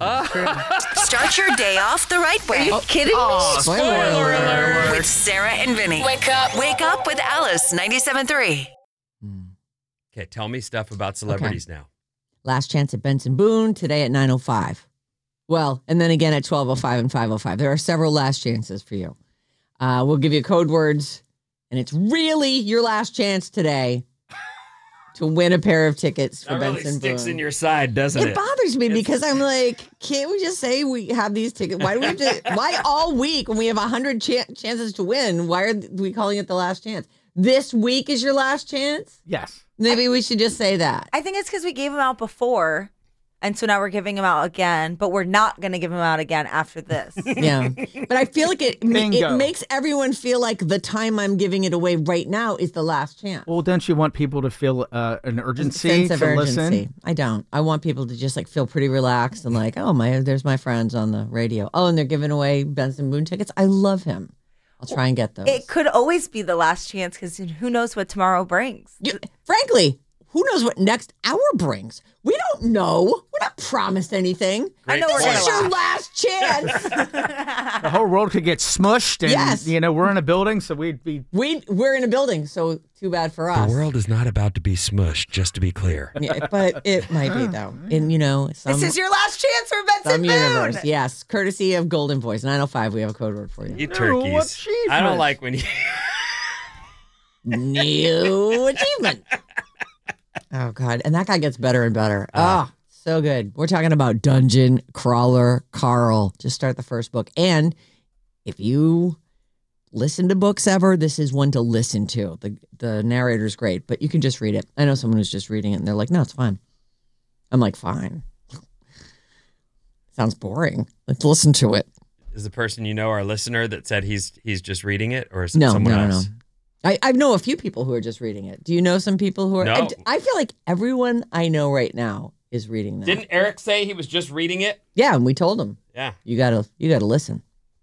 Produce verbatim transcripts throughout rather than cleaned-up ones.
Uh, Start your day off the right way. Are you kidding oh, me? spoiler alert. With Sarah and Vinny. Wake up. Wake up with Alice, ninety-seven point three. Okay, tell me stuff about celebrities now. Last chance at Benson Boone today at nine oh five. Well, and then again at twelve oh five and five oh five. There are several last chances for you. Uh, we'll give you code words, and it's really your last chance today to win a pair of tickets for That really Benson sticks Boone. in your side, doesn't it? It bothers me It's- because I'm like, can't we just say we have these tickets? Why do we have to? Why all week when we have a hundred ch- chances to win? Why are we calling it the last chance? This week is your last chance. Yes. Maybe we should just say that. I think it's because we gave them out before, and so now we're giving them out again, but we're not going to give them out again after this. Yeah, but I feel like it it Bingo. makes everyone feel like the time I'm giving it away right now is the last chance. Well, don't you want people to feel uh, an urgency Sense of to urgency. listen? I don't. I want people to just like feel pretty relaxed and like, oh my, there's my friends on the radio. Oh, and they're giving away Benson Boone tickets. I love him. I'll try and get those. It could always be the last chance because who knows what tomorrow brings. You, frankly, who knows what next hour brings? We don't know. We're not promised anything. I know This we're is gonna your laugh. last chance. The whole world could get smushed, and Yes. you know we're in a building, so we'd be. we we're in a building, so too bad for us. The world is not about to be smushed, just to be clear. Yeah, but it might be though. And you know, some, This is your last chance for Benson some Boone. universe. Yes, courtesy of Golden Voice nine oh five. We have a code word for you. You New turkeys. achievement. I don't like when you... New achievement. Oh God, and that guy gets better and better. Oh, so good. We're talking about Dungeon Crawler Carl. Just start the first book, and if you listen to books ever, this is one to listen to. the The narrator's great, but you can just read it. I know someone who's just reading it, and they're like, "No, it's fine." I'm like, "Fine." Sounds boring. Let's listen to it. Is the person you know our listener that said he's he's just reading it, or is it No, someone no, no, else? no. I, I know a few people who are just reading it. Do you know some people who are? No. I, I feel like everyone I know right now is reading that. Didn't Eric say he was just reading it? Yeah, and we told him Yeah. you gotta you gotta listen.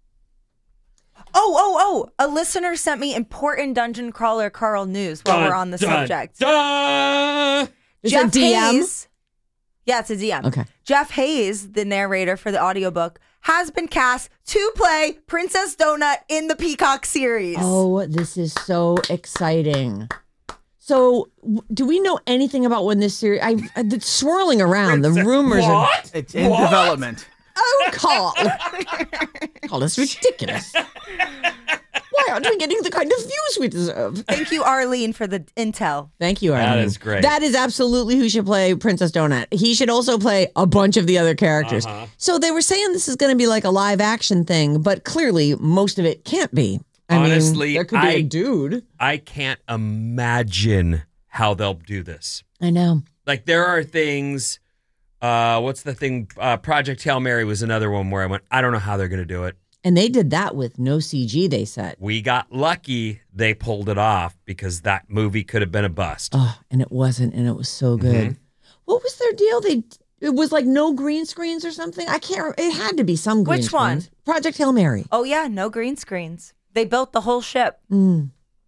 Oh, oh, oh. A listener sent me important Dungeon Crawler Carl news while Dun, we're on the dun, subject. dun. Is Jeff it D M? Hayes. Yeah, it's a D M. Okay. Jeff Hayes, the narrator for the audiobook, has been cast to play Princess Donut in the Peacock series. Oh, this is so exciting. So, w- do we know anything about when this series? I it's swirling around. The rumors are. What? It's in What? development. Oh, Carl. Carl, that's ridiculous. Why aren't we getting the kind of views we deserve? Thank you, Arlene, for the intel. Thank you, Arlene. That is great. That is absolutely who should play Princess Donut. He should also play a bunch of the other characters. Uh-huh. So they were saying this is going to be like a live action thing, but clearly most of it can't be. I Honestly, mean, there could be I- a dude. I can't imagine how they'll do this. I know. Like there are things. Uh, what's the thing? Uh, Project Hail Mary was another one where I went, I don't know how they're going to do it. And they did that with no C G, they said. We got lucky they pulled it off because that movie could have been a bust. Oh, and it wasn't, and it was so good. Mhm. What was their deal? They It was like no green screens or something? I can't, it had to be some green Which one? screens. Project Hail Mary. Oh, yeah, no green screens. They built the whole ship, Mm.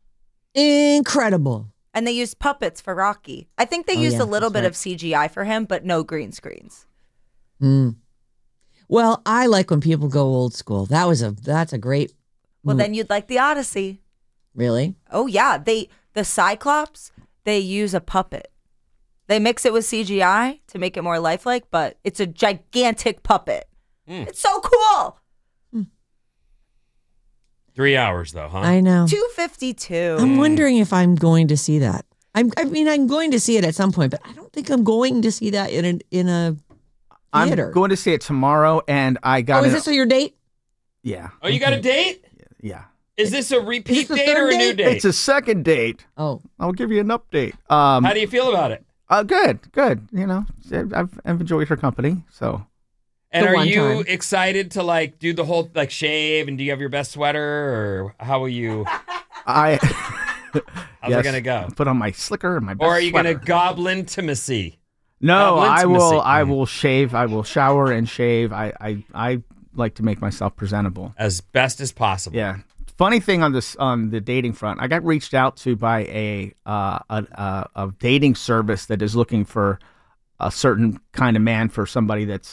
Incredible. and they used puppets for Rocky. I think they Oh, used yeah, a little that's bit right. of C G I for him, but no green screens. Mm. Well, I like when people go old school. That was a that's a great. Well, mm, then you'd like the Odyssey. really. Oh, yeah. They the Cyclops, they use a puppet. They mix it with C G I to make it more lifelike, but it's a gigantic puppet. Mm. It's so cool. Three hours though, huh? I know. two fifty-two. I'm wondering if I'm going to see that. I'm, I mean, I'm going to see it at some point, but I don't think I'm going to see that in a in a theater. I'm going to see it tomorrow, and I got oh, is it. this your date? Yeah, Oh, you got a date? yeah. Is this a repeat the date third or a new date? date? It's a second date. Oh, I'll give you an update. Um, How do you feel about it? uh, good, good. You know, I've, I've enjoyed her company, so. And The are one you time. excited to like do the whole like shave and do you have your best sweater or how will you? I. How's yes, it gonna go? Put on my slicker and my best Or are you sweater. gonna goblin intimacy? No, Goblin I will. intimacy. I Mm. will shave. I will shower and shave. I, I, I like to make myself presentable. As best as possible. Yeah. Funny thing on this on the dating front, I got reached out to by a uh, a, a a dating service that is looking for a certain kind of man for somebody that's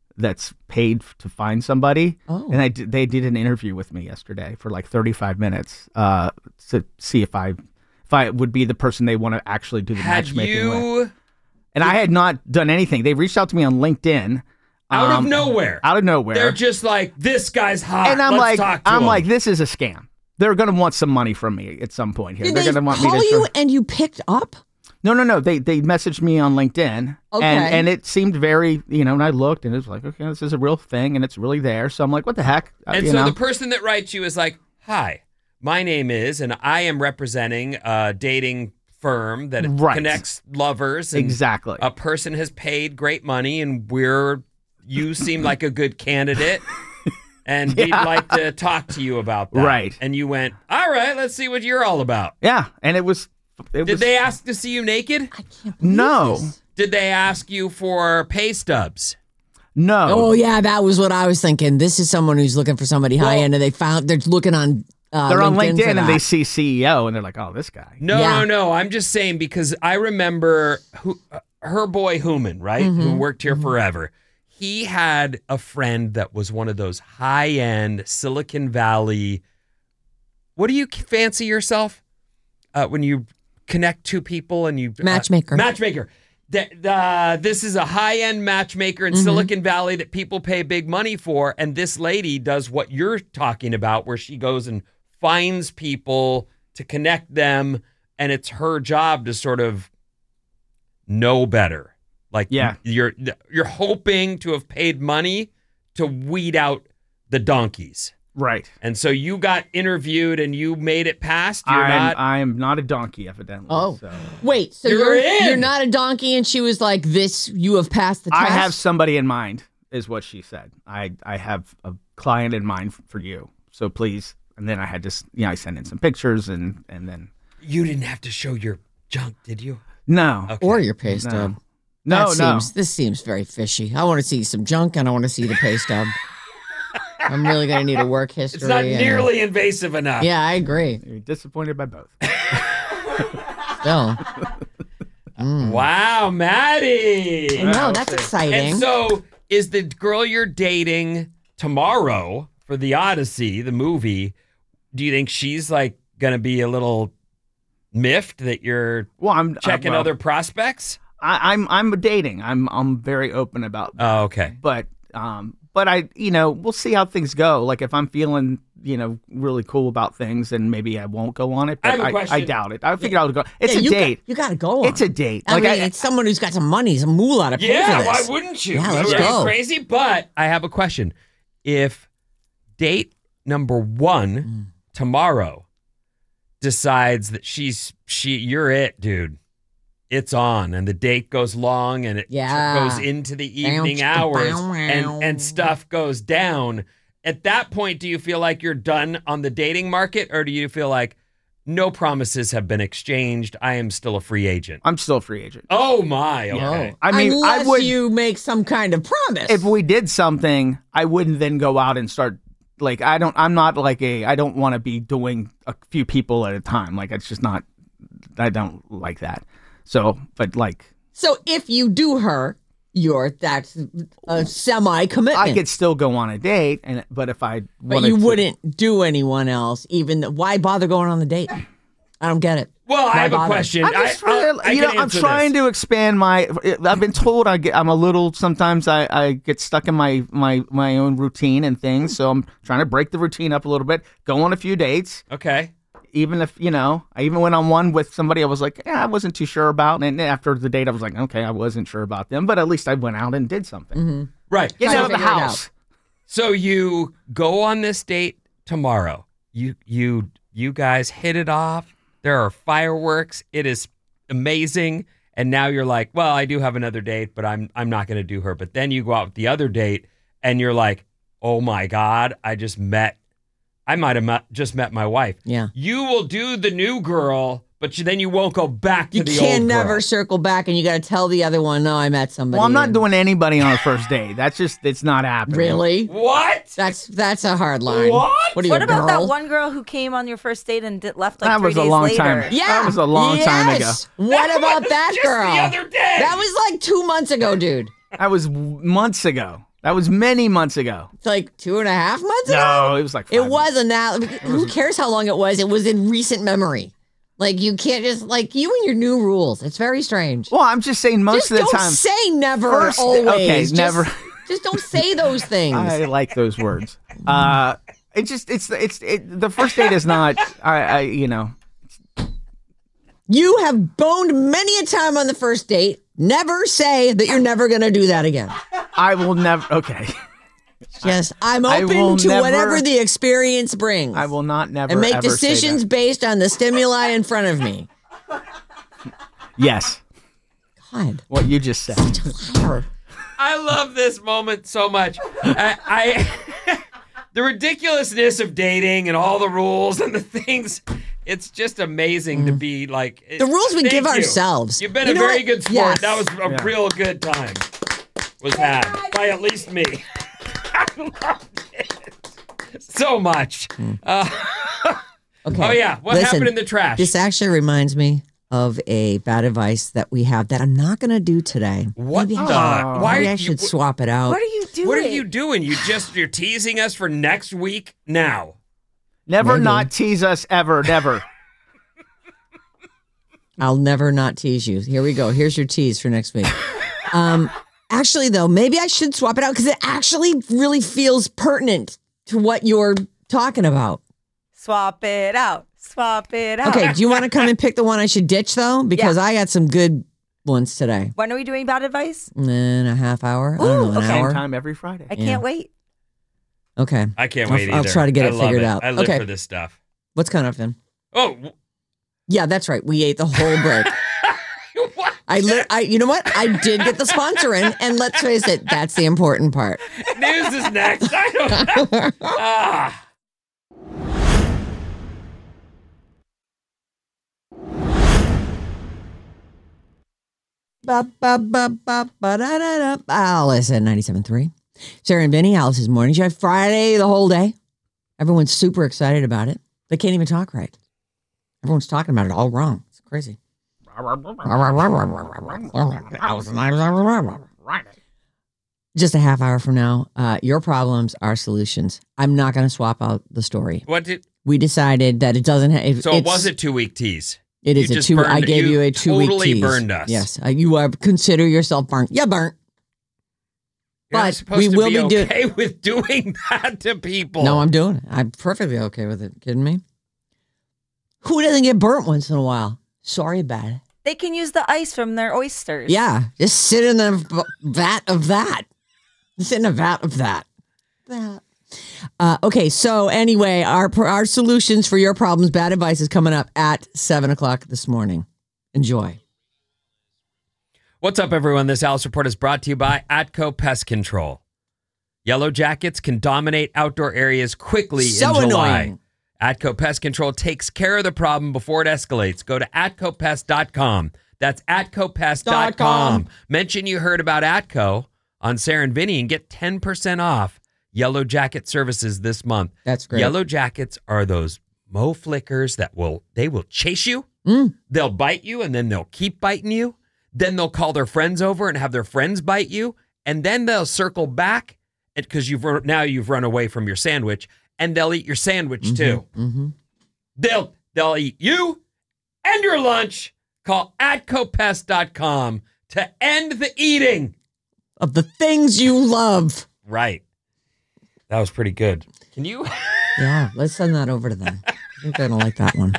that's paid to find somebody. Oh. And I did, they did an interview with me yesterday for like thirty-five minutes uh, to see if I if I would be the person they want to actually do the Had matchmaking with. you And I had not done anything. They reached out to me on LinkedIn. out um, of nowhere? Out of nowhere. They're just like, this guy's hot. and I'm Let's like, talk to I'm him. like, this is a scam. They're going to want some money from me at some point here. Did They're they going to want call me to. you and you picked up? No, no, no. They they messaged me on LinkedIn, Okay. and and it seemed very, you know. And I looked, and it was like, okay, this is a real thing, and it's really there. So I'm like, what the heck? Uh, And you so know? the person that writes you is like, hi, my name is, and I am representing a dating firm that Right. connects lovers. And Exactly. A person has paid great money, and we're, you seem like a good candidate. And we'd like to talk to you about that. Right. And you went, all right, let's see what you're all about. Yeah, and it was. It Did was, they ask to see you naked? I can't believe No. this. Did they ask you for pay stubs? No. Oh yeah, that was what I was thinking. This is someone who's looking for somebody high end, and they found they're looking on. Uh, They're on LinkedIn, LinkedIn for and that. they see C E O and they're like, oh, this guy. No, Yeah. no, no. I'm just saying because I remember who, uh, her boy Human, right? Mm-hmm. Who worked here forever. He had a friend that was one of those high-end Silicon Valley. What do you fancy yourself uh, when you connect two people and you uh, Matchmaker. matchmaker. That uh, this is a high-end matchmaker in Mm-hmm. Silicon Valley that people pay big money for, and this lady does what you're talking about, where she goes and finds people to connect them, and it's her job to sort of know better. Like, Yeah. you're you're hoping to have paid money to weed out the donkeys, Right. and so you got interviewed and you made it past. You're I'm, not. I'm not a donkey, evidently. Oh. So. Wait, so You're you're in. you're not a donkey, and she was like, "This, you have passed the test." I have somebody in mind, is what she said. I, I have a client in mind f- for you. So please. And then I had to, s- you know, I sent in some pictures and, and then. You didn't have to show your junk, did you? No. Okay. or your pay stub. No, That no. seems, This seems very fishy. I want to see some junk, and I want to see the pay stub. I'm really gonna need a work history. It's not and- nearly invasive enough. Yeah, I agree. You're disappointed by both. Still, Wow, Maddie. no, that's exciting. And so, is the girl you're dating tomorrow for the Odyssey, the movie? Do you think she's like gonna be a little miffed that you're Well, I'm checking uh, well, other prospects? I, I'm I'm dating. I'm I'm very open about that. Oh, okay. But um, but I, you know, we'll see how things go. Like if I'm feeling, you know, really cool about things, then maybe I won't go on it. I But have a I, question. I doubt it. I figured I would go. It's Yeah, a you date. Got, you got to go on. It's a date. I Like mean, I, it's someone who's got some money, some moolah to pay Yeah, for why this. wouldn't you? Yeah, let's Are you go. crazy? But I have a question. If date number one Mm. tomorrow decides that she's she you're it, dude. It's on, and the date goes long, and it tr- Yeah. goes into the evening Bow, hours, bow, and wow. and stuff goes down. At that point, do you feel like you're done on the dating market, or do you feel like no promises have been exchanged? I am still a free agent. I'm still a free agent. Oh my! Okay. I mean, Unless I would. you make some kind of promise. If we did something, I wouldn't then go out and start. Like I don't. I'm not like a. I don't want to be doing a few people at a time. Like it's just not. I don't like that. So, but like. so if you do her, you're that's a semi commitment. I could still go on a date, and but if I but wanted you to- wouldn't do anyone else. Even th- why bother going on the date? I don't get it. Well, I Why have a bother? question. I'm just I, I'll- trying, I you can know, I'm answer trying this. to expand my. I've been told I get, I'm a little. Sometimes I, I get stuck in my my my own routine and things. So I'm trying to break the routine up a little bit. Go on a few dates, Okay. even if you know. I even went on one with somebody I was like, yeah, I wasn't too sure about, and after the date, I was like, okay, I wasn't sure about them, but at least I went out and did something. Right. Get Trying out to of the figure it house. So you go on this date tomorrow. You you you guys hit it off. There are fireworks. It is amazing. And now you're like, well, I do have another date, but I'm I'm not going to do her. But then you go out with the other date, and you're like, oh my god, I just met. I might have met, just met my wife. Yeah. You will do the new girl, but you, then you won't go back to You the can old never girl. circle back, and you got to tell the other one, "No, I met somebody." Well, I'm not and- doing anybody on a first date. That's just it's not happening. really. What? That's that's a hard line. What? What are you, What a about girl? that one girl who came on your first date and did, left like That three was a days long later? time. Yeah, That was a long time ago. yes. What That about was that just girl? the other day. That was like two months ago, dude. That was months ago. That was many months ago. It's like two and a half months ago? No, it was like five It months. wasn't that. Who cares how long it was? It was in recent memory. Like, you can't just, like, you and your new rules. It's very strange. Well, I'm just saying most just of the don't time. say never, First- always. okay, Just- never. Just don't say those things. I like those words. Uh, it just it's it's it, the first date is not. I, I you know. You have boned many a time on the first date. Never say that you're never going to do that again. I will never. Okay. Yes, I'm I will open to never- whatever the experience brings. I will not never and make ever say decisions that. based on the stimuli in front of me. Yes. God, What you just said. liar. I love this moment so much. I, I the ridiculousness of dating and all the rules and the things. It's just amazing to be like The rules we thank give you. ourselves. You've been You a know very what? good sport. Yes. That was a Yeah. real good time. Was had by at least me. I loved it so much. Uh, Okay. oh yeah, what Listen, happened in the trash? This actually reminds me of a bad advice that we have that I'm not going to do today. What Maybe I the? should- Why Maybe are I you- should swap it out. What are you doing? What are you doing? You just you're teasing us for next week now. Never Maybe. not tease us ever. Never. I'll never not tease you. Here we go. Here's your tease for next week. Um, actually, though, maybe I should swap it out because it actually really feels pertinent to what you're talking about. Swap it out. Swap it out. Okay, do you want to come and pick the one I should ditch, though? Because I got some good ones today. When are we doing bad advice? In a half hour? I don't know, an Same hour? time every Friday. I Yeah. can't wait. Okay. I can't I'll- wait I'll either. try to get I it love figured out. I live Okay. for this stuff. What's coming up, Finn? Oh, w- Yeah, that's right. We ate the whole break. what? I, li- I, you know what? I did get the sponsor in, and let's face it, that's the important part. News is next. I don't. ah. Ba, ba, ba, ba, ba, da, da, da. Alice at ninety-seven point three. Sarah and Vinny, Alice's morning show. Friday the whole day. Everyone's super excited about it. They can't even talk right. Everyone's talking about it all wrong. It's crazy. Just a half hour from now, uh, your problems, our solutions. I'm not going to swap out the story. What did? We decided that it doesn't have. So it was a two week tease. It is You a just two. burned- I gave you you, a two week totally tease. burned us. Yes, uh, you are consider yourself burnt. Yeah, burnt. You're not But supposed we to will be be doing- okay with doing that to people. No, I'm doing it. I'm perfectly okay with it. Kidding me? Who doesn't get burnt once in a while? Sorry about it. They can use the ice from their oysters. Yeah, just sit in a v- vat of that. Sit in a vat of that. That. Uh, okay, so anyway, our our solutions for your problems, bad advice is coming up at seven o'clock this morning. Enjoy. What's up, everyone? This Alice Report is brought to you by Atco Pest Control. Yellow jackets can dominate outdoor areas quickly So in July. annoying. Atco Pest Control takes care of the problem before it escalates. Go to atco pest dot com. That's atco pest dot com. Mention you heard about Atco on Sarah and Vinny and get ten percent off Yellow Jacket services this month. That's great. Yellow Jackets are those mo flickers that will, they will chase you. Mm. They'll bite you and then they'll keep biting you. Then they'll call their friends over and have their friends bite you. And then they'll circle back because you've run, now you've run away from your sandwich, and they'll eat your sandwich too. Mm-hmm. They'll they'll eat you and your lunch. Call atco pest dot com to end the eating. Of the things you love. Right. That was pretty good. Can you? Yeah, let's send that over to them. I think they're going to like that one.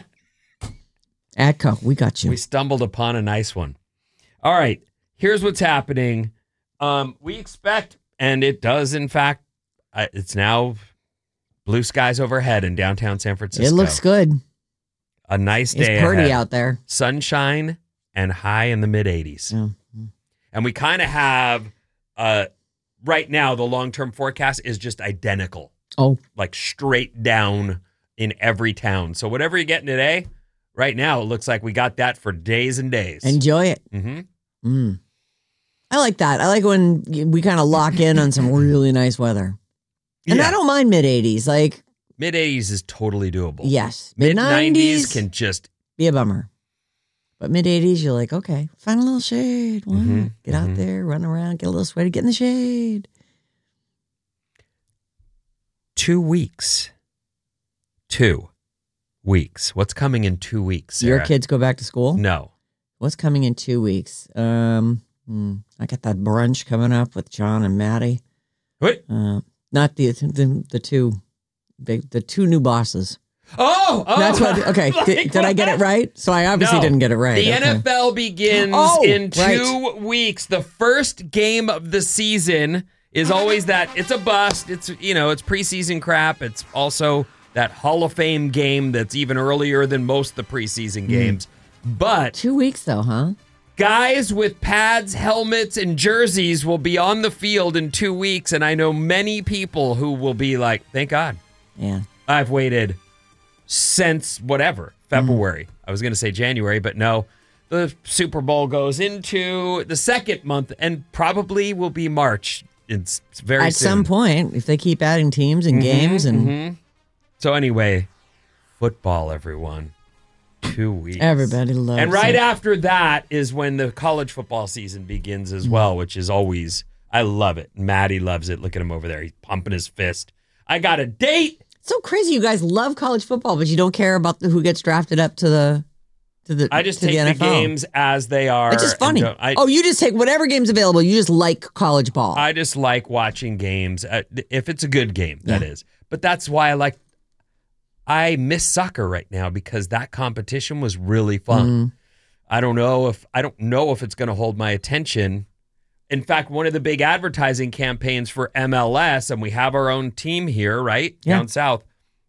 Atco, we got you. We stumbled upon a nice one. All right. Here's what's happening. Um, we expect, and it does, in fact, uh, it's now blue skies overhead in downtown San Francisco. It looks good. A nice day It's pretty ahead. out there. Sunshine and high in the mid eighties. Yeah. And we kind of have, uh, right now, the long-term forecast is just identical, Oh, like straight down in every town. So whatever you're getting today, right now, it looks like we got that for days and days. enjoy it. mm-hmm. Mm. I like that. I like when we kind of lock in on some really nice weather. And Yeah. I don't mind mid eighties. Like, Mid eighties is totally doable. yes. Mid nineties nineties can just, be a bummer. But mid eighties, you're like, okay, find a little shade. Why not? Mhm, Get out mhm. there, run around, get a little sweaty, get in the shade. two weeks. Two weeks. What's coming in two weeks, Sarah? Your kids go back to school? No. What's coming in two weeks? Um, hmm, I got that brunch coming up with John and Maddie. What? Uh, not the, the the two big the two new bosses. Oh, oh That's what. Okay, like did, did I get it what? right? So I obviously No. didn't get it right. The okay. N F L begins Oh, in two right. weeks. The first game of the season is always that it's a bust. It's, you know, it's preseason crap. It's also that Hall of Fame game that's even earlier than most of the preseason games. But Two weeks though, huh? guys with pads, helmets, and jerseys will be on the field in two weeks. And I know many people who will be like, thank God. Yeah. I've waited since whatever, February. I was going to say January, but no. The Super Bowl goes into the second month and probably will be March. It's very At soon. some point, if they keep adding teams and games and Mhm. So anyway, football, everyone. Two weeks. everybody loves And right it. after that is when the college football season begins as well, which is always, I love it. Maddie loves it. Look at him over there. He's pumping his fist. I got a date. So crazy, you guys love college football, but you don't care about the, who gets drafted up to the to the. I just to take the, the, N F L. games as they are. It's just and funny. don't- I, oh, you just take whatever game's available. You just like college ball. I just like watching games. Uh, if it's a good game, that is. But that's why I like. I miss soccer right now because that competition was really fun. Mm-hmm. I don't know if I don't know if it's going to hold my attention. In fact, one of the big advertising campaigns for M L S, and we have our own team here, right Yeah. down south.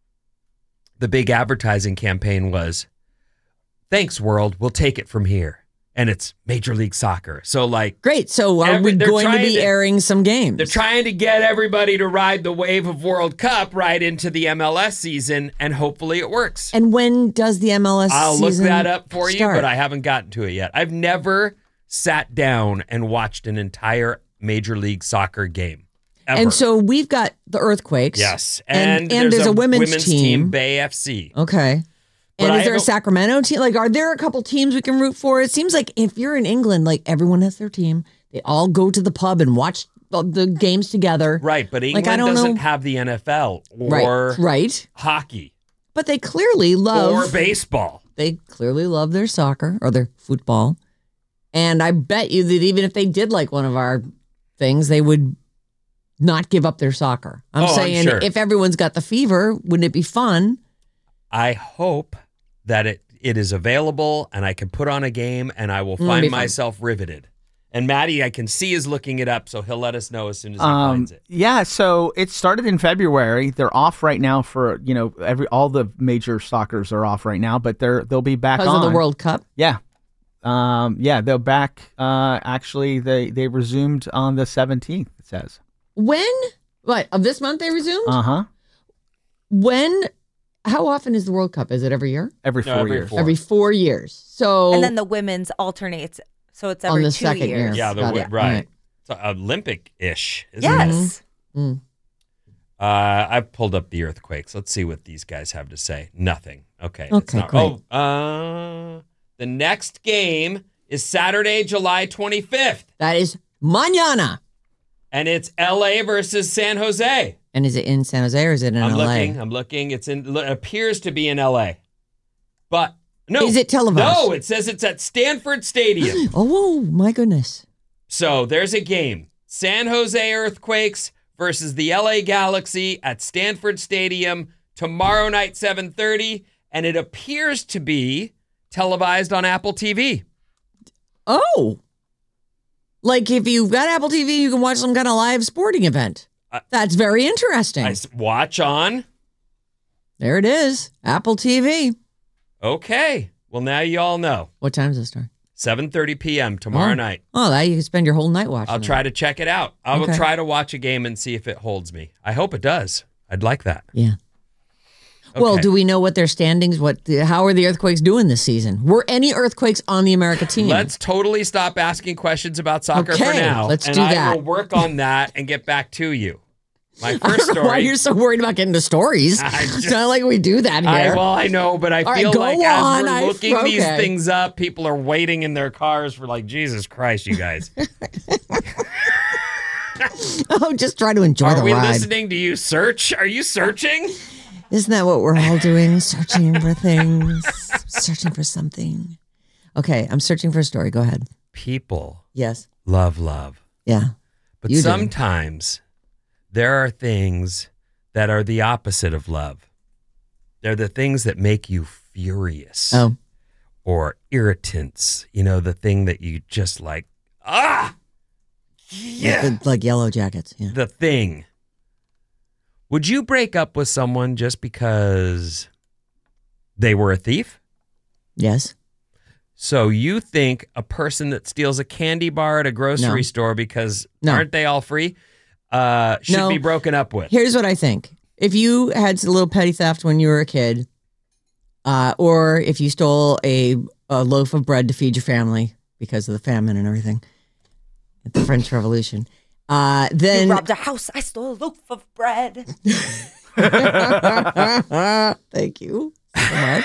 The big advertising campaign was, "Thanks, world. We'll take it from here." And it's Major League Soccer. So, like, Great. So are Every- we they're going to trying be to- airing some games? they're trying to get everybody to ride the wave of World Cup right into the M L S season, and hopefully it works. and when does the M L S I'll look season that up for you, start? but I haven't gotten to it yet. I've never sat down and watched an entire Major League Soccer game. Ever. And so we've got the Earthquakes. yes, And, and, there's, a, women's, team. Bay F C. Okay. But And I is there a don't- Sacramento team? Like, are there a couple teams we can root for? It seems like if you're in England, like everyone has their team. They all go to the pub and watch the, the games together. Right, but England I don't doesn't know- have the N F L or Right. Right. hockey But they clearly love or baseball. they clearly love their soccer or their football. And I bet you that even if they did like one of our things, they would not give up their soccer. I'm Oh, I'm saying sure. if everyone's got the fever, wouldn't it be fun? I hope that it, it is available and I can put on a game and I will be find fun. myself riveted. And Maddie, I can see, is looking it up, so he'll let us know as soon as he Um, finds it. yeah, so it started in February. They're off right now for you know every all the major soccers are off right now, but they're they'll be back Because on of the World Cup. Yeah, um, yeah, they're back. Uh, actually, they they resumed on the seventeenth. It says. When? What? Of this month they resumed? Uh huh. When? How often is the World Cup? Is it every year? Every No, four every years. four. Every four years. So And then the women's alternates. So it's every on the two second years. year. Yeah, the Got wi- it. right. All right. So Olympic-ish, isn't it? Yes. Mm. Uh, I've pulled up the earthquakes. Let's see what these guys have to say. Nothing. Okay. it's Okay, not- great. Oh, uh, the next game is Saturday, July twenty-fifth, That is mañana. and it's L A versus San Jose. And is it in San Jose or is it in I'm L A? looking. I'm looking. It's in. It appears to be in L A, but no. Is it televised? No, it says it's at Stanford Stadium. Oh, my goodness. So there's a game. San Jose Earthquakes versus the L A Galaxy at Stanford Stadium tomorrow night, seven thirty, and it appears to be televised on Apple T V. Oh. Like if you've got Apple T V, you can watch some kind of live sporting event. Uh, That's very interesting. I s- watch on. There it is. Apple T V. Okay. Well, now you all know. What time does it start? seven thirty p.m. tomorrow Oh. night. Oh, that you can spend your whole night watching. I'll it. try to check it out. I will Okay. try to watch a game and see if it holds me. I hope it does. I'd like that. Yeah. Well, Okay. do we know what their standings? What? How are the Earthquakes doing this season? Were any Earthquakes on the America team? Let's totally stop asking questions about soccer for Okay, now. let's and do I that. will work on that and get back to you. My I first don't know why story. you're so worried about getting to stories. I it's just- not like we do that I, here. well, I know, but I All right, feel go like on. as we're I- looking these okay. things up, people are waiting in their cars for like, Jesus Christ, you guys. Oh, just try to enjoy Are the we ride. listening to you search? Are you searching? Isn't that what we're all doing? Searching for things, searching for something. Okay, I'm searching for a story. Go ahead. People Yes. love love. Yeah. But You do. sometimes there are things that are the opposite of love. They're the things that make you furious Oh. or irritants. You know, the thing that you just like, ah, yeah, Like, like yellow jackets. Yeah. the thing. Would you break up with someone just because they were a thief? Yes. So you think a person that steals a candy bar at a grocery No. store because No. aren't they all free, uh, should No. be broken up with? Here's what I think. If you had a little petty theft when you were a kid, uh, or if you stole a, a loaf of bread to feed your family because of the famine and everything at the French Revolution, uh, then You robbed a house. I stole a loaf of bread. thank you so much.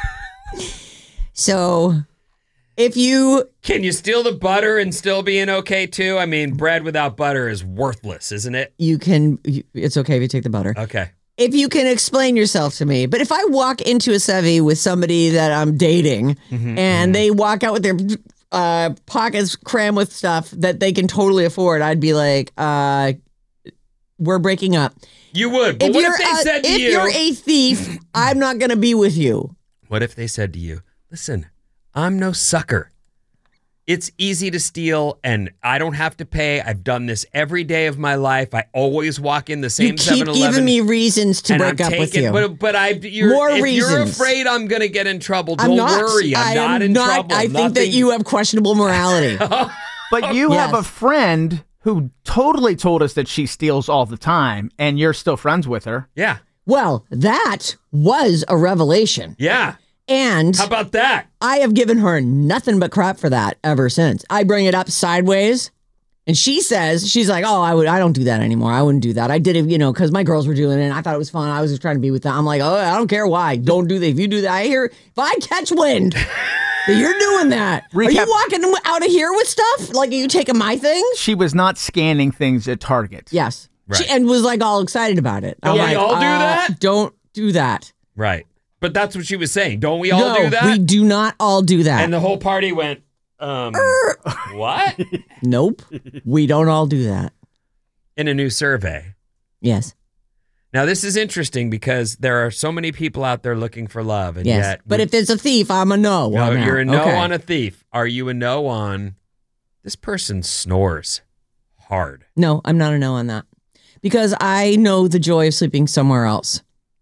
So if you Can you steal the butter and still be in okay too? I mean, bread without butter is worthless, isn't it? you can, it's okay if you take the butter. Okay. If you can explain yourself to me. But if I walk into a Sevy with somebody that I'm dating and they walk out with their uh, pockets crammed with stuff that they can totally afford, I'd be like, uh, we're breaking up. You would, but what if they a- said to if you? you're a thief, I'm not going to be with you. What if they said to you, listen, I'm no sucker. It's easy to steal and I don't have to pay. I've done this every day of my life. I always walk in the You same keep seven eleven. giving me reasons to and break I'm up with taking, you. But, but I, you're, More if you're reasons. afraid I'm going to get in trouble, I'm don't not. worry. I'm I not am in not, trouble. I think that Nothing- you have questionable morality. But you have Yes. a friend who totally told us that she steals all the time, and you're still friends with her. Yeah. Well, that was a revelation. Yeah. And How about that? I have given her nothing but crap for that ever since. I bring it up sideways, and she says, she's like, oh, I would, I don't do that anymore. I wouldn't do that. I did it, you know, because my girls were doing it, and I thought it was fun. I was just trying to be with them. I'm like, oh, I don't care why. Don't do that. If you do that, I hear, if I catch wind that you're doing that, are you Recap- walking out of here with stuff? Like, are you taking my things? She was not scanning things at Target. Yes. Right. She, and was like all excited about it. I'm Don't we like, all do uh, that? Don't do that. Right. But that's what she was saying. Don't we all no, do that? we do not all do that. And the whole party went, um, what? Nope. We don't all do that. In a new survey. Yes. Now, this is interesting because there are so many people out there looking for love. And Yes. yet, But if there's a thief, I'm a no. no, on that. you're a no Okay. on a thief. Are you a no on this person snores hard? No, I'm not a no on that. Because I know the joy of sleeping somewhere else.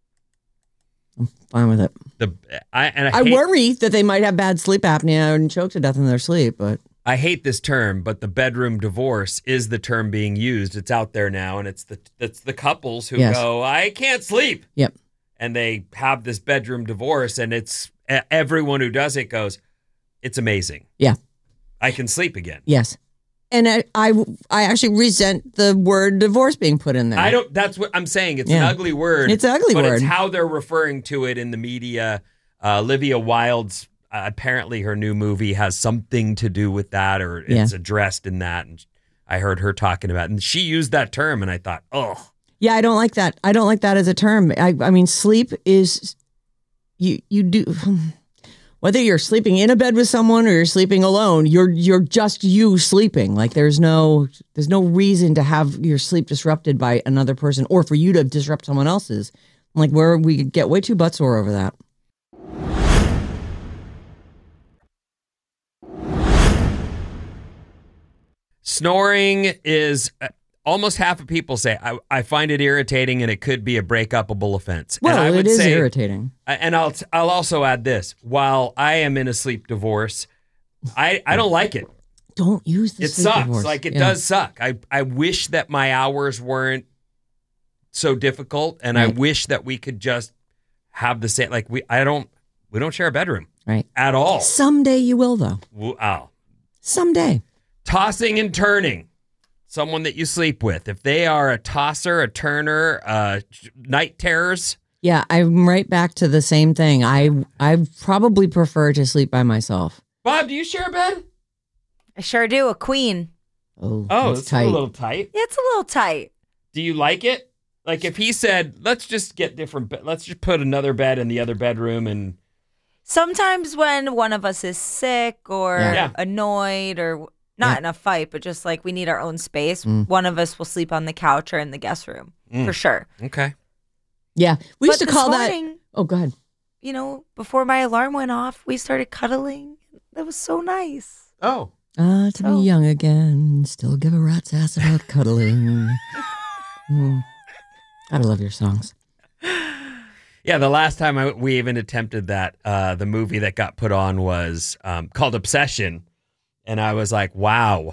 I'm fine with it. The I and I, I hate, worry that they might have bad sleep apnea and choke to death in their sleep, but I hate this term, but the bedroom divorce is the term being used. It's out there now, and it's the it's the couples who Yes. go, I can't sleep. yep. And they have this bedroom divorce, and it's e- everyone who does it goes, it's amazing. Yeah. I can sleep again. Yes. And I, I, I actually resent the word divorce being put in there. I don't. That's what I'm saying. It's Yeah. an ugly word. It's an ugly but word. it's how they're referring to it in the media. Uh, Olivia Wilde's uh, apparently her new movie has something to do with that, or it's Yeah. addressed in that. And I heard her talking about it, and she used that term, and I thought, oh, Yeah, I don't like that. I don't like that as a term. I, I mean, sleep is you you do whether you're sleeping in a bed with someone or you're sleeping alone, you're you're just you sleeping. Like there's no there's no reason to have your sleep disrupted by another person or for you to disrupt someone else's. Like where we get way too butt sore over that. snoring is. Uh, Almost half of people say, I, I find it irritating and it could be a break-upable offense. Well, and I would it is say, irritating. And I'll I'll also add this. While I am in a sleep divorce, I, I don't like it. Don't use the It sleep sucks. divorce. Like, it Yeah. does suck. I, I wish that my hours weren't so difficult, and I Right. wish that we could just have the same, like, we I don't, we don't share a bedroom Right. at all. Someday you will, though. Wow. Someday. Tossing and turning. Someone that you sleep with. If they are a tosser, a turner, uh, night terrors, Yeah, I'm right back to the same thing. I I probably prefer to sleep by myself. Bob, do you share a bed? I sure do. A queen. Oh, Oh, that's it's tight. a little tight. Yeah, it's a little tight. Do you like it? Like if he said, let's just get different, be- let's just put another bed in the other bedroom and. Sometimes when one of us is sick or Yeah. Yeah. annoyed or not Yeah. in a fight, but just like we need our own space, Mm. one of us will sleep on the couch or in the guest room Mm. for sure. Okay. Yeah, we used But to call this that. morning, Oh, go ahead. you know, before my alarm went off, we started cuddling. That was so nice. Oh. Ah, to So- be young again, still give a rat's ass about cuddling. mm. Gotta love your songs. Yeah, the last time I, we even attempted that, uh, the movie that got put on was um, called Obsession. And I was like, wow,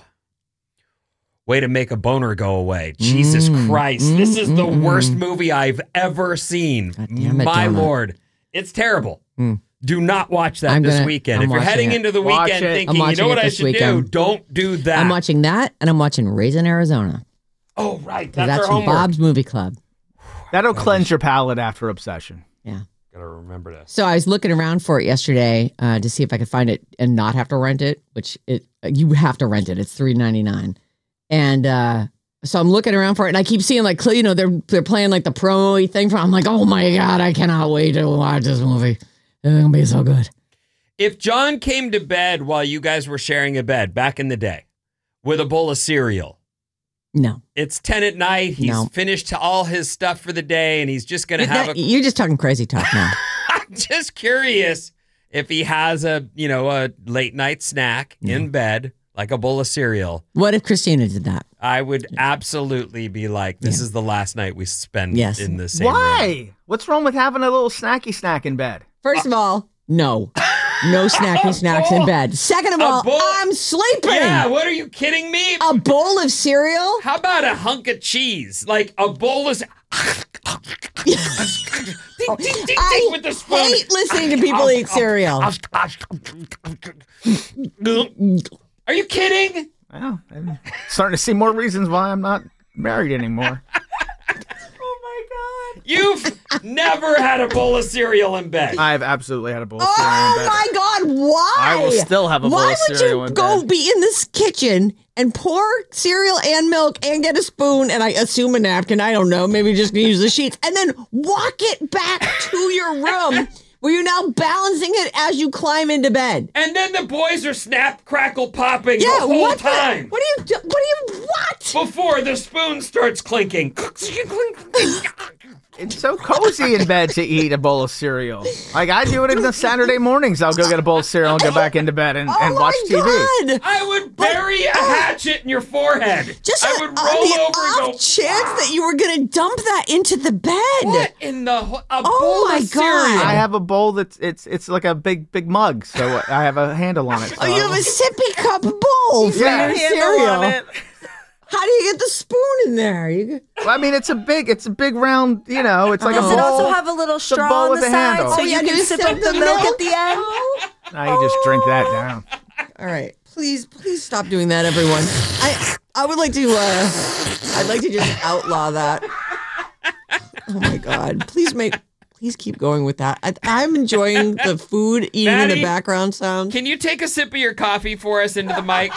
way to make a boner go away. Jesus Mm, Christ. mm, this is the mm, worst mm. movie I've ever seen. God damn it, My Donut. Lord. It's terrible. Mm. Do not watch that I'm this gonna- weekend. I'm if you're watching heading it. into the Watch weekend it. thinking, I'm you know watching what it I this should weekend. do, don't do that. I'm watching that, and I'm watching Raising Arizona. Oh, right. 'Cause That's, That's our from homework. Bob's Movie Club. That'll cleanse your palate after Obsession. Yeah. Gotta remember this. So I was looking around for it yesterday uh, to see if I could find it and not have to rent it, which it you have to rent it. It's three ninety-nine, and uh, so I'm looking around for it, and I keep seeing like you know they're they're playing like the promo-y thing for. I'm like, oh my god, I cannot wait to watch this movie. It's gonna be so good. If John came to bed while you guys were sharing a bed back in the day with a bowl of cereal, No, it's ten at night, he's No. finished all his stuff for the day, and he's just going to You're have not- a... you're just talking crazy talk now. I'm just curious if he has a, you know, a late night snack in bed, like a bowl of cereal. What if Christina did that? I would absolutely be like, this Yeah. is the last night we spend Yes. in the same room. Why? What's wrong with having a little snacky snack in bed? First of all, no, no snacky snacks in bed. Second of A all, bowl- I'm sleeping. Yeah, what are you kidding me? A bowl of cereal. How about a hunk of cheese? Like a bowl of... ding, ding, ding, ding, I with the spoon. hate listening to people eat cereal. Are you kidding? Well, I'm starting to see more reasons why I'm not married anymore. Oh my God. You've never had a bowl of cereal in bed. I've absolutely had a bowl of cereal in Oh bed. my God! Why? I will still have a bowl Why of would cereal you in go bed. be in this kitchen and pour cereal and milk and get a spoon and I assume a napkin? I don't know. Maybe just use the sheets and then walk it back to your room where you're now balancing it as you climb into bed. And then the boys are snap, crackle, popping Yeah, the whole what the- time. what do you? do- What do you? What? Before the spoon starts clinking. It's so cozy in bed to eat a bowl of cereal. Like I do it in the Saturday mornings. I'll go get a bowl of cereal and go back into bed and, Oh and watch my T V. God! I would bury a hatchet in your forehead. Just I on- would on roll the over and off go. chance that you were gonna dump that into the bed. What in the ho- a Oh bowl my of God. cereal? I have a bowl that's it's it's like a big big mug, so I have a handle on it. So Oh, you have a sippy cup bowl for Yeah. your Handle cereal. How do you get the spoon in there? You, Well, I mean, it's a big, it's a big round. You know, it's like Does a it bowl. also have a little a straw bowl on with the a side handle. so Oh, you yeah, can do you sip sip up the the milk milk? at the end? Now you just drink that down. all right, please, please stop doing that, everyone. I, I would like to, uh, I'd like to just outlaw that. Oh my God! Please make, please keep going with that. I, I'm enjoying the food eating in Maddie, the background sounds. Can you take a sip of your coffee for us into the mic?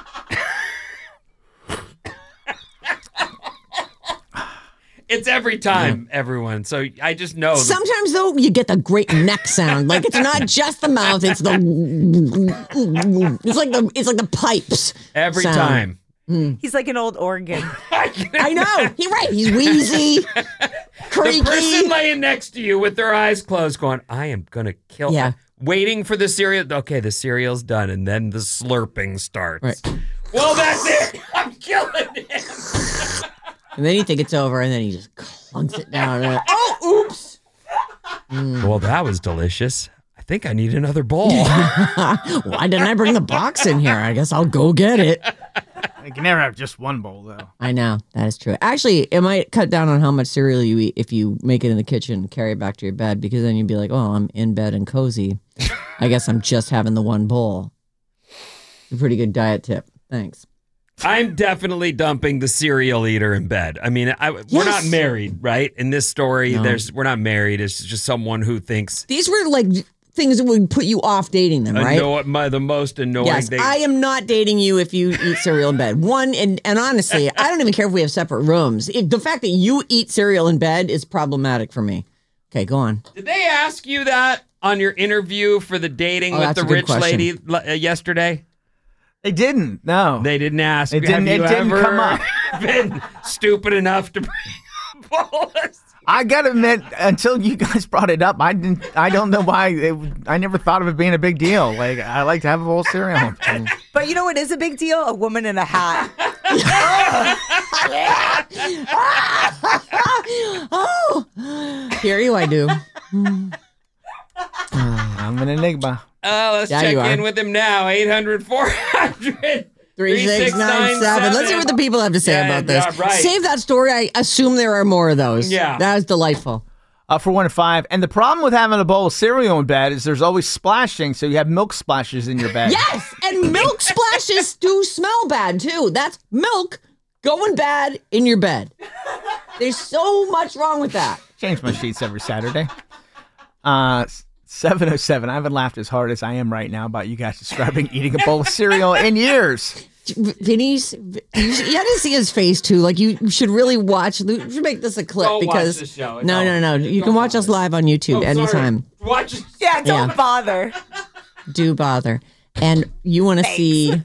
It's every time, everyone. So I just know. that- Sometimes though, you get the great neck sound. Like it's not just the mouth; it's the, it's like the, it's like the pipes. every sound. time. He's like an old organ. I know. He's right. He's wheezy, creaky. The person laying next to you with their eyes closed going, I am going to kill Yeah. Waiting for the cereal. Okay, the cereal's done. And then the slurping starts. Right. Well, that's it. I'm killing him. And then you think it's over, and then he just clunks it down. And, oh, oops! Well, that was delicious. I think I need another bowl. Why didn't I bring the box in here? I guess I'll go get it. You can never have just one bowl, though. I know that is true. Actually, it might cut down on how much cereal you eat if you make it in the kitchen and carry it back to your bed, because then you'd be like, "Oh, I'm in bed and cozy. I guess I'm just having the one bowl." A pretty good diet tip. Thanks. I'm definitely dumping the cereal eater in bed. I mean, I, we're Yes. not married, right? In this story, No. there's we're not married. It's just someone who thinks These were like things that would put you off dating them, right? Anno- my, the most annoying Yes, thing. I am not dating you if you eat cereal in bed. One, and, and honestly, I don't even care if we have separate rooms. If the fact that you eat cereal in bed is problematic for me. Okay, go on. Did they ask you that on your interview for the dating Oh, with that's the a good rich question. lady uh, yesterday? They didn't. No. They didn't ask. It didn't- Have you it didn't ever come up. been stupid enough to bring a bowl of I gotta admit, until you guys brought it up, I didn't. I don't know why. It, I never thought of it being a big deal. Like I like to have a bowl of cereal. But you know what is a big deal? A woman in a hat. Oh, hear you, I do. I'm an enigma. Uh, let's Yeah, check you are. in with him now. eight hundred, four hundred, Three six nine seven. Let's see what the people have to say Yeah, about this. yeah, right. Save that story. I assume there are more of those. Yeah. That was delightful. Uh, for one to five. And the problem with having a bowl of cereal in bed is there's always splashing, so you have milk splashes in your bed. Yes, and milk splashes do smell bad too. That's milk going bad in your bed. There's so much wrong with that. Change my sheets every Saturday. Uh, seven oh seven. I haven't laughed as hard as I am right now about you guys describing eating a bowl of cereal in years. Vinny's, you should- you had to see his face too. Like you should really watch. You should make this a clip Go watch because the show. no, no, no. You can watch us live on YouTube Oh, anytime. sorry. Watch it. Yeah, don't Yeah. bother. Do bother, and you want to see.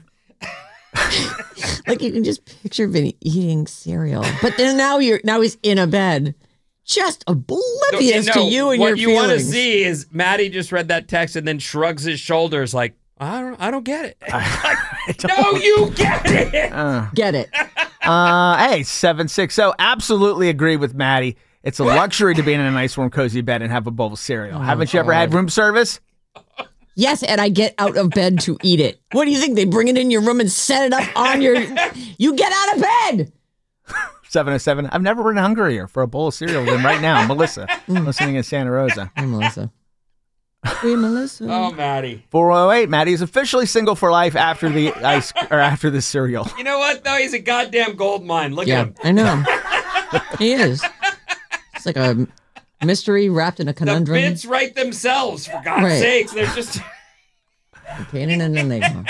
Like you can just picture Vinny eating cereal, but then now you're now he's in a bed, just oblivious No, to you and what your you feelings. want to see is Maddie just read that text and then shrugs his shoulders like, I don't, I don't get it. No, you get it. Get it? Uh, hey, seven six zero. Absolutely agree with Maddie. It's a luxury to be in a nice, warm, cozy bed and have a bowl of cereal. Haven't you ever had room service? Yes, and I get out of bed to eat it. What do you think? They bring it in your room and set it up on your. You get out of bed. seven oh seven. I've never been hungrier for a bowl of cereal than right now. Melissa, listening in Santa Rosa. Hey, Melissa. Hey, Melissa. Oh, Maddie. four oh eight. Maddie's officially single for life after the ice or after the cereal. You know what, though? He's a goddamn gold mine. Look Yeah, at him. I know. He is. It's like a mystery wrapped in a The conundrum. bits write themselves, for God's Right. sakes. They're just... Painting an enigma.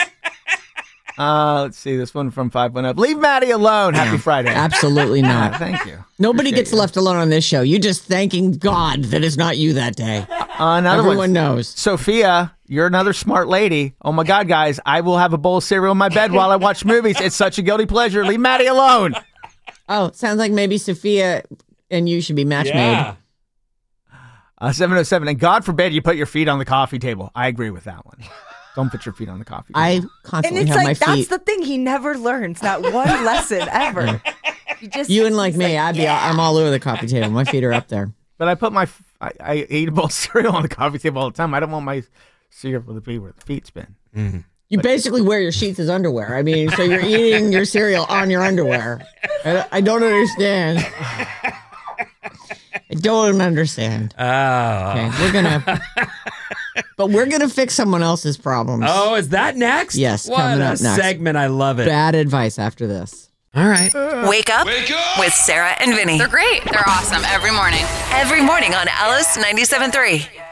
Uh, let's see this one from five one up. Leave Maddie alone. Happy Friday. Absolutely Uh, not. thank you. Nobody Appreciate gets you. left alone on this show. You just thanking God that it's not you that day. Uh, another Everyone one. knows. Sophia, you're another smart lady. Oh my God, guys, I will have a bowl of cereal in my bed while I watch movies. It's such a guilty pleasure. Leave Maddie alone. Oh, sounds like maybe Sophia and you should be match made. Yeah. Uh, seven oh seven. And God forbid you put your feet on the coffee table. I agree with that one. Don't put your feet on the coffee table. I And constantly it's have my like, that's feet. the thing. He never learns. Not one lesson ever. He just, You and like he's me, I'd be, yeah. I'm all over the coffee table. My feet are up there. But I put my, f- I, I eat a bowl of cereal on the coffee table all the time. I don't want my cereal to be where the feet's been. You basically wear your sheets as underwear. I mean, so you're eating your cereal on your underwear. I, I don't understand. I don't understand. Oh. Okay, we're gonna, but we're gonna fix someone else's problems. Oh, is that next? Yes, What coming a up next. segment. I love it. Bad advice after this. All right. Wake up, with Sarah and Vinny. They're great. They're awesome every morning. Every morning on Alice ninety-seven point three.